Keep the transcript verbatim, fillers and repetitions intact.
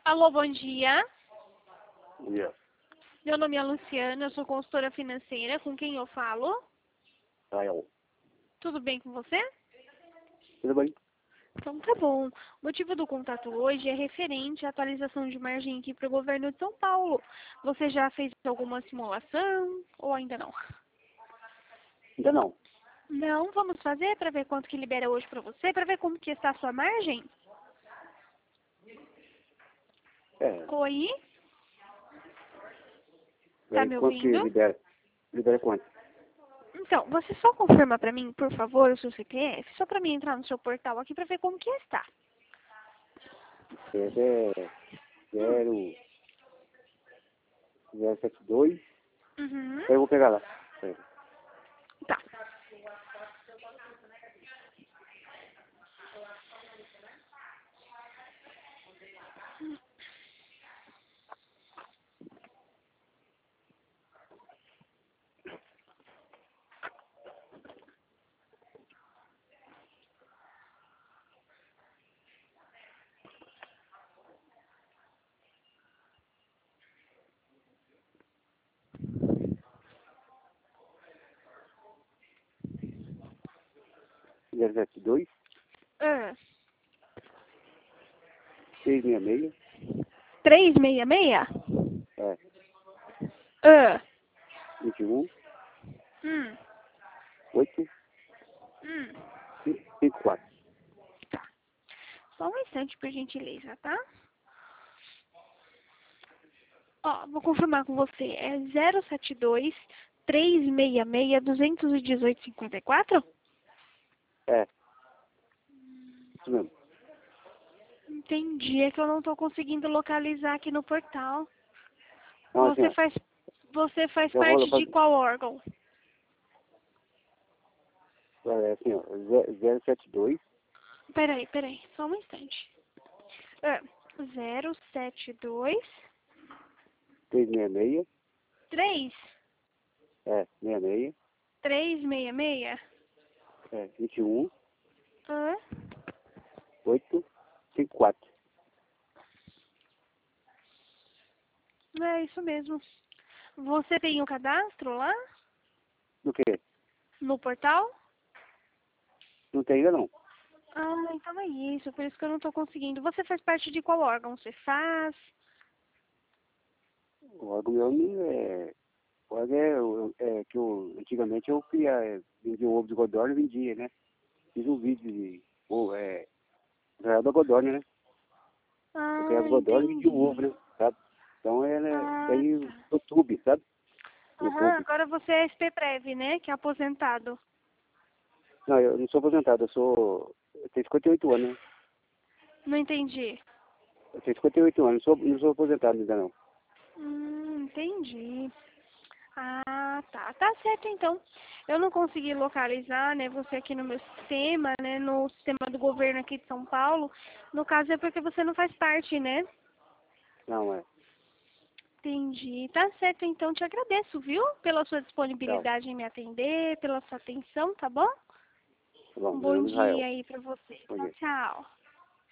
Alô, bom dia. Yes. Meu nome é Luciana, eu sou consultora financeira. Com quem eu falo? Rael. Tudo bem com você? Tudo bem? Então tá bom. O motivo do contato hoje é referente à atualização de margem aqui para o governo de São Paulo. Você já fez alguma simulação ou ainda não? Ainda não. Não, vamos fazer para ver quanto que libera hoje para você, para ver como que está a sua margem? É. Oi? Tá Aí, me quanto que ouvindo? libera? Libera quanto? Então, você só confirma para mim, por favor, o seu C P F, só para mim entrar no seu portal aqui para ver como que está. É zero, zero sete dois. Uhum. Aí eu vou pegar lá. É. Tá. zero sete dois, Ah, seis seis seis. três seis seis? É. Ah. vinte e um, Hum. oito, Hum. cinco quatro. Tá. Só um instante, por gentileza, tá? Ó, vou confirmar com você. É zero sete dois, três seis seis, dois um oito, cinco quatro? É. Isso mesmo. Entendi. É que eu não tô conseguindo localizar aqui no portal. Então, assim, Você ó. faz, você faz Eu vou parte de fazer. qual órgão? É assim, ó. zero sete dois, Peraí, peraí. Só um instante. Ah, zero sete dois, três seis seis. três, É. seis seis. três seis seis? É. vinte e um, Ah, oito, cinco quatro. é isso mesmo. Você tem o cadastro lá Do quê? no portal? Não tem ainda não. Ah, então é isso, por isso que eu não tô conseguindo. Você faz parte de qual órgão? Você faz? O órgão meu não é. O órgão é, o- é que eu, antigamente eu queria, é, vendia o ovo de codorna e vendia, né? Fiz um vídeo de ovo, é, Israel da codorna, né? Eu Ah, criava codorna e vendia o ovo, entendi. né? Sabe? Então ela Ah, tem tá. o YouTube, sabe? Aham, YouTube. agora você é S P Prev, né? Que é aposentado. Não, eu não sou aposentado, eu sou. Eu tenho cinquenta e oito anos, né? Não entendi. Eu tenho cinquenta e oito anos, não sou, não sou aposentado ainda não. Hum, entendi. Ah, tá. Tá certo, então. Eu não consegui localizar, né, você aqui no meu sistema, né, no sistema do governo aqui de São Paulo. No caso é porque você não faz parte, né? Não, é. Entendi. Tá certo, então. Te agradeço, viu? Pela sua Tchau. disponibilidade em me atender, pela sua atenção, tá bom? Tá bom, Um meu bom nome é Israel. dia aí pra você. Bom Tchau, dia. tchau.